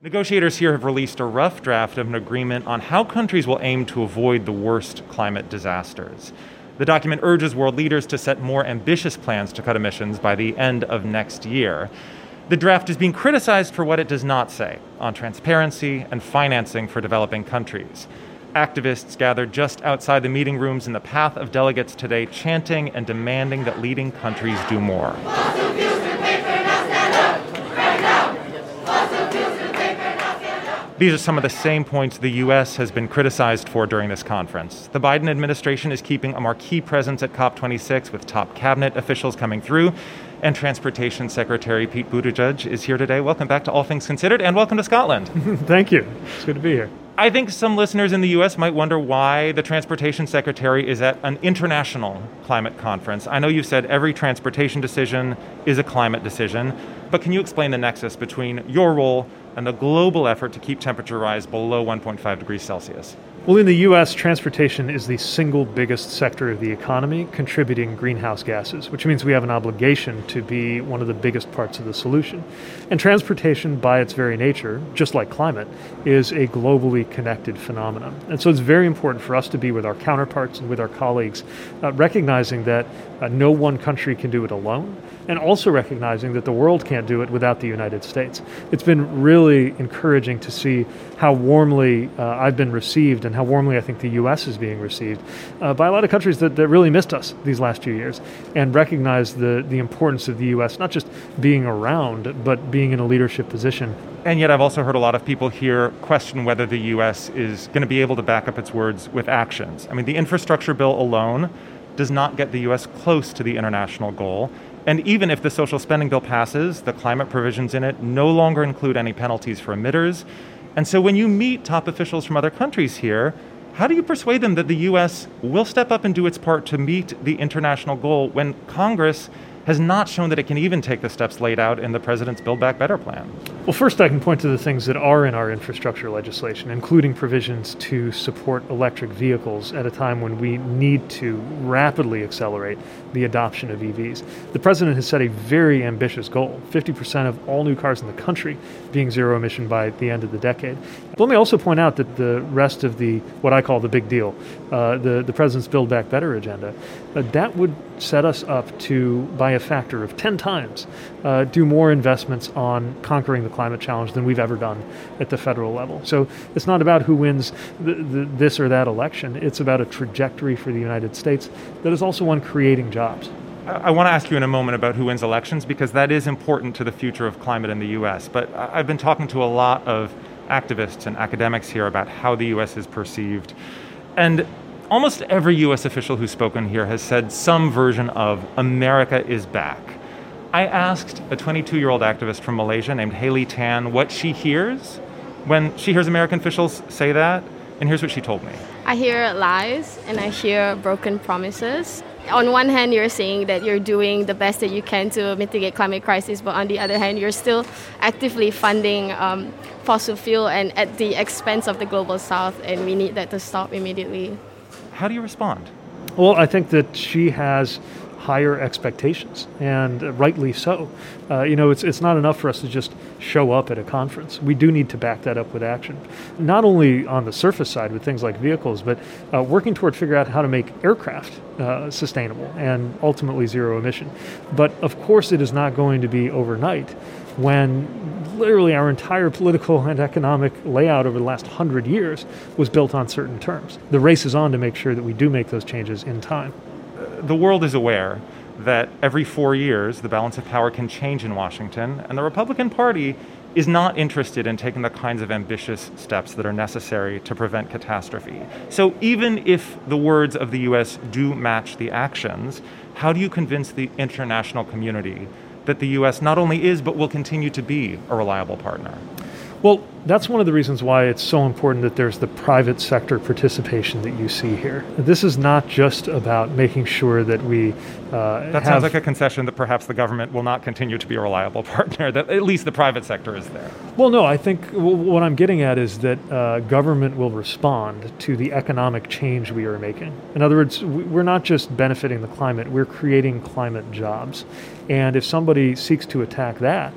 Negotiators here have released a rough draft of an agreement on how countries will aim to avoid the worst climate disasters. The document urges world leaders to set more ambitious plans to cut emissions by the end of next year. The draft is being criticized for what it does not say on transparency and financing for developing countries. Activists gathered just outside the meeting rooms in the path of delegates today, chanting and demanding that leading countries do more. These are some of the same points the U.S. has been criticized for during this conference. The Biden administration is keeping a marquee presence at COP26 with top cabinet officials coming through, and Transportation Secretary Pete Buttigieg is here today. Welcome back to All Things Considered, and welcome to Scotland. Thank you. It's good to be here. I think some listeners in the U.S. might wonder why the Transportation Secretary is at an international climate conference. I know you've said every transportation decision is a climate decision, but can you explain the nexus between your role and the global effort to keep temperature rise below 1.5 degrees Celsius? Well, in the U.S., transportation is the single biggest sector of the economy contributing greenhouse gases, which means we have an obligation to be one of the biggest parts of the solution. And transportation, by its very nature, just like climate, is a globally connected phenomenon. And so it's very important for us to be with our counterparts and with our colleagues, recognizing that no one country can do it alone, and also recognizing that the world can't do it without the United States. It's been really encouraging to see how warmly I've been received and how warmly I think the U.S. is being received by a lot of countries that really missed us these last few years and recognize the importance of the U.S. not just being around, but being in a leadership position. And yet I've also heard a lot of people here question whether the U.S. is going to be able to back up its words with actions. I mean, the infrastructure bill alone does not get the U.S. close to the international goal. And even if the social spending bill passes, the climate provisions in it no longer include any penalties for emitters. And so when you meet top officials from other countries here, how do you persuade them that the U.S. will step up and do its part to meet the international goal when Congress has not shown that it can even take the steps laid out in the president's Build Back Better plan? Well, first I can point to the things that are in our infrastructure legislation, including provisions to support electric vehicles at a time when we need to rapidly accelerate the adoption of EVs. The president has set a very ambitious goal, 50% of all new cars in the country being zero emission by the end of the decade. But let me also point out that the rest of what I call the big deal, the president's Build Back Better agenda, that would set us up to, by a factor of 10 times, do more investments on conquering the climate challenge than we've ever done at the federal level. So it's not about who wins this or that election. It's about a trajectory for the United States that is also one creating jobs. I want to ask you in a moment about who wins elections, because that is important to the future of climate in the U.S. But I've been talking to a lot of activists and academics here about how the U.S. is perceived. And almost every U.S. official who's spoken here has said some version of America is back. I asked a 22-year-old activist from Malaysia named Haley Tan what she hears when she hears American officials say that, and here's what she told me. I hear lies and I hear broken promises. On one hand, you're saying that you're doing the best that you can to mitigate climate crisis, but on the other hand, you're still actively funding fossil fuel and at the expense of the global south, and we need that to stop immediately. How do you respond? Well, I think that she has higher expectations, and rightly so. It's not enough for us to just show up at a conference. We do need to back that up with action, not only on the surface side with things like vehicles, but working toward figure out how to make aircraft sustainable and ultimately zero emission. But of course, it is not going to be overnight when literally our entire political and economic layout over the last 100 years was built on certain terms. The race is on to make sure that we do make those changes in time. The world is aware that every 4 years the balance of power can change in Washington, and the Republican Party is not interested in taking the kinds of ambitious steps that are necessary to prevent catastrophe. So even if the words of the U.S. do match the actions, how do you convince the international community that the U.S. not only is, but will continue to be a reliable partner? Well, that's one of the reasons why it's so important that there's the private sector participation that you see here. This is not just about making sure that we sounds like a concession that perhaps the government will not continue to be a reliable partner, that at least the private sector is there. Well, no, I think what I'm getting at is that government will respond to the economic change we are making. In other words, we're not just benefiting the climate, we're creating climate jobs. And if somebody seeks to attack that,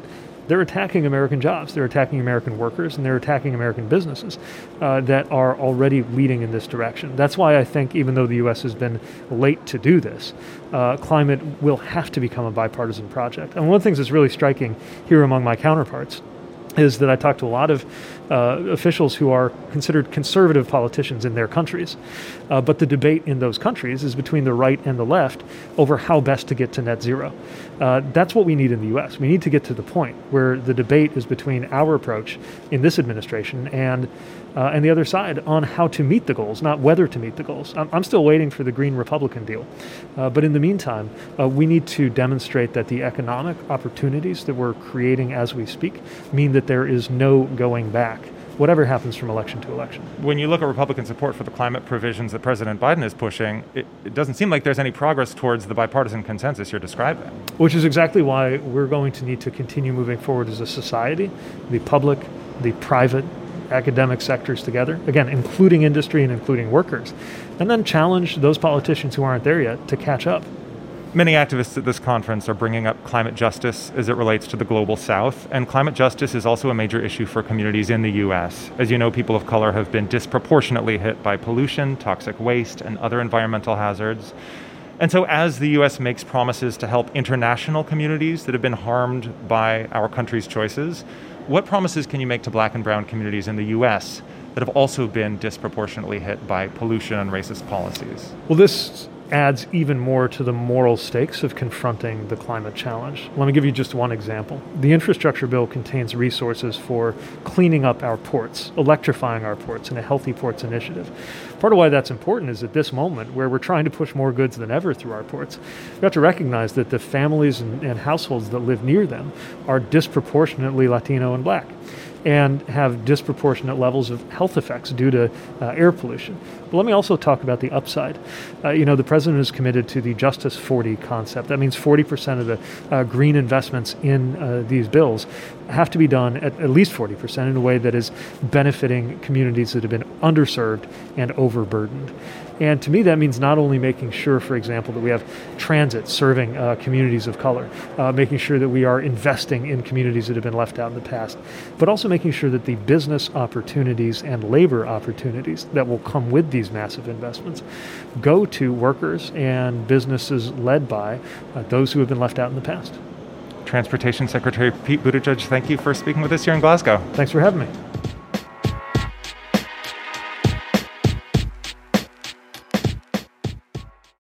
they're attacking American jobs, they're attacking American workers, and they're attacking American businesses that are already leading in this direction. That's why I think even though the U.S. has been late to do this, climate will have to become a bipartisan project. And one of the things that's really striking here among my counterparts is that I talk to a lot of officials who are considered conservative politicians in their countries. But the debate in those countries is between the right and the left over how best to get to net zero. That's what we need in the U.S. We need to get to the point where the debate is between our approach in this administration and the other side on how to meet the goals, not whether to meet the goals. I'm still waiting for the Green Republican deal. But in the meantime, we need to demonstrate that the economic opportunities that we're creating as we speak mean that there is no going back, whatever happens from election to election. When you look at Republican support for the climate provisions that President Biden is pushing, it doesn't seem like there's any progress towards the bipartisan consensus you're describing. Which is exactly why we're going to need to continue moving forward as a society, the public, the private, academic sectors together, again, including industry and including workers, and then challenge those politicians who aren't there yet to catch up. Many activists at this conference are bringing up climate justice as it relates to the global south, and climate justice is also a major issue for communities in the U.S. As you know, people of color have been disproportionately hit by pollution, toxic waste, and other environmental hazards. And so as the U.S. makes promises to help international communities that have been harmed by our country's choices, what promises can you make to Black and brown communities in the U.S. that have also been disproportionately hit by pollution and racist policies? Well, this adds even more to the moral stakes of confronting the climate challenge. Let me give you just one example. The infrastructure bill contains resources for cleaning up our ports, electrifying our ports, and a healthy ports initiative. Part of why that's important is at this moment, where we're trying to push more goods than ever through our ports, we have to recognize that the families and households that live near them are disproportionately Latino and Black, and have disproportionate levels of health effects due to air pollution. But let me also talk about the upside. The president is committed to the Justice 40 concept. That means 40% of the green investments in these bills have to be done at least 40% in a way that is benefiting communities that have been underserved and overburdened. And to me, that means not only making sure, for example, that we have transit serving communities of color, making sure that we are investing in communities that have been left out in the past, but also making sure that the business opportunities and labor opportunities that will come with these massive investments go to workers and businesses led by those who have been left out in the past. Transportation Secretary Pete Buttigieg, thank you for speaking with us here in Glasgow. Thanks for having me.